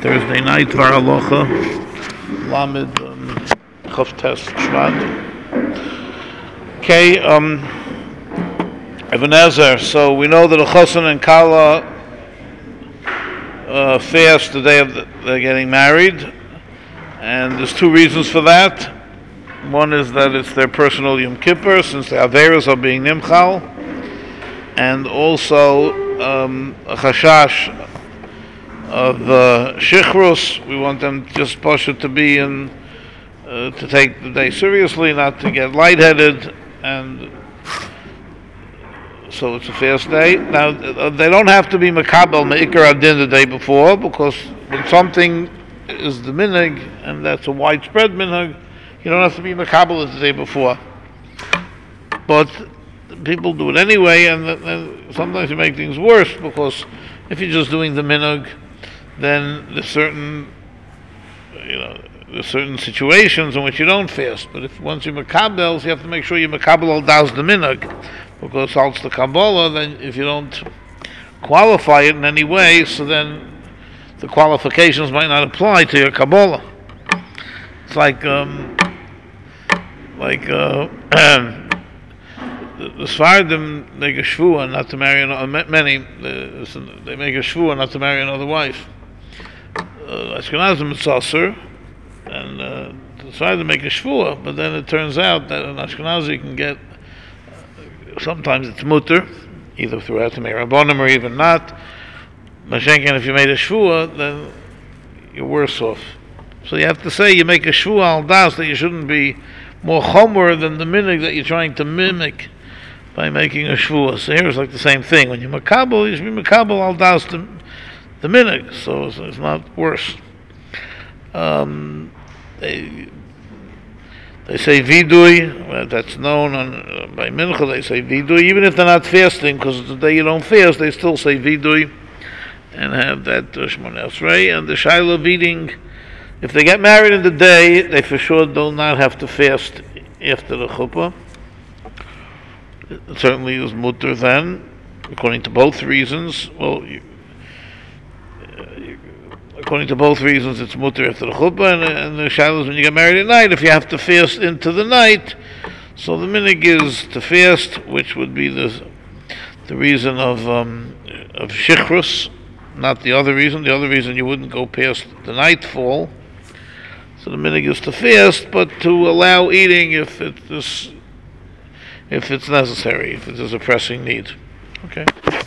Thursday night, Var Alocha, Lamed Chav Tes Shvat. Okay, Ebenezer. So we know that a Chassan and Kala fast the day of they're getting married, and there's two reasons for that. One is that it's their personal Yom Kippur, since the Averos are being Nimchal, and also a Chashash of Shichrus. We want them just Pasha to be in, to take the day seriously, not to get lightheaded, and so it's a fast day. Now, they don't have to be Makabel Me'ikar Adin the day before, because when something is the minhag, and that's a widespread minhag, you don't have to be Makabel the day before. But people do it anyway, and sometimes you make things worse, because if you're just doing the minhag, then there's certain situations in which you don't fast. But if once you're Makabel, you have to make sure you're Makabel al das the minhag, because it's the Kabbalah. Then if you don't qualify it in any way, so then the qualifications might not apply to your Kabbalah. It's like the Sfardim make a shvua not to marry many. They make a shvua not to marry another wife. Ashkenazim it's aser, and the Sfardim make a shvua, but then it turns out that an Ashkenazi can get. Sometimes it's mutter, either through Atamei Rabbanim or even not. Mashenkin, if you made a shvua, then you're worse off. So you have to say you make a shvua al das that you shouldn't be more chomer than the minhag that you're trying to mimic by making a shvua. So here it's like the same thing. When you're makabel, you should be makabel al das the minhag, so it's not worse. They say vidui, that's known by mincha. They say vidui, even if they're not fasting, because the day you don't fast, they still say vidui and have that Shmoneh Esrei. And the shaila of eating, if they get married in the day, they for sure do not have to fast after the chuppah. It certainly is mutter then, according to both reasons. Well, according to both reasons, it's mutter after the chuppah, and the shaila is when you get married at night, if you have to fast into the night. So the minhag is to fast, which would be the reason of shichrus, not the other reason. The other reason you wouldn't go past the nightfall. So the minhag is to fast, but to allow eating if it's necessary, if it is a pressing need. Okay.